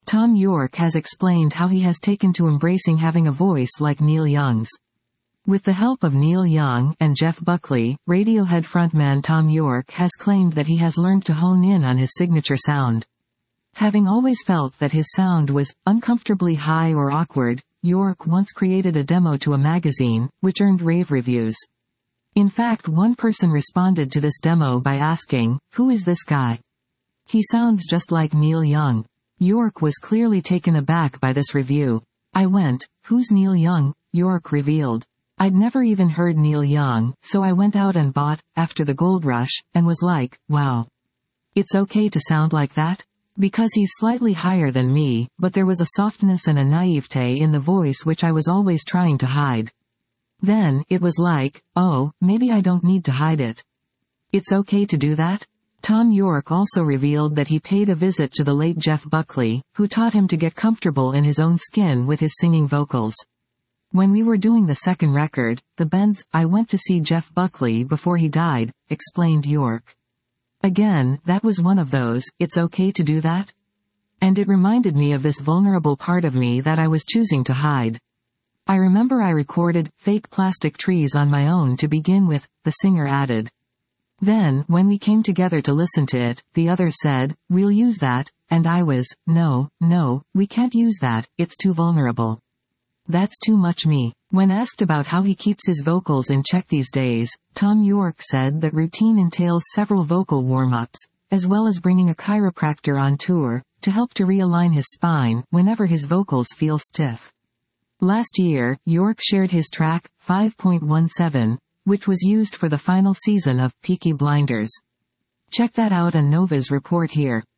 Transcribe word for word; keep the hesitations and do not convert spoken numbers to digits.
Thom Yorke has explained how he has taken to embracing having a voice like Neil Young's. With the help of Neil Young and Jeff Buckley, Radiohead frontman Thom Yorke has claimed that he has learned to hone in on his signature sound. Having always felt that his sound was uncomfortably high or awkward, Yorke once created a demo to a magazine, which earned rave reviews. In fact, one person responded to this demo by asking, "Who is this guy? He sounds just like Neil Young." Yorke was clearly taken aback by this review. "I went, 'Who's Neil Young?'" Yorke revealed. "I'd never even heard Neil Young, so I went out and bought After the Gold Rush, and was like, wow. It's okay to sound like that? Because he's slightly higher than me, but there was a softness and a naivete in the voice which I was always trying to hide. Then, it was like, oh, maybe I don't need to hide it. It's okay to do that?" Thom Yorke also revealed that he paid a visit to the late Jeff Buckley, who taught him to get comfortable in his own skin with his singing vocals. "When we were doing the second record, The Bends, I went to see Jeff Buckley before he died," explained Yorke. "Again, that was one of those, it's okay to do that? And it reminded me of this vulnerable part of me that I was choosing to hide. I remember I recorded Fake Plastic Trees on my own to begin with," the singer added. "Then, when we came together to listen to it, the others said, 'We'll use that,' and I was, 'No, no, we can't use that, it's too vulnerable. That's too much me.'" When asked about how he keeps his vocals in check these days, Thom Yorke said that routine entails several vocal warm-ups, as well as bringing a chiropractor on tour, to help to realign his spine whenever his vocals feel stiff. Last year, Yorke shared his track, five point one seven, which was used for the final season of Peaky Blinders. Check that out and Nova's report here.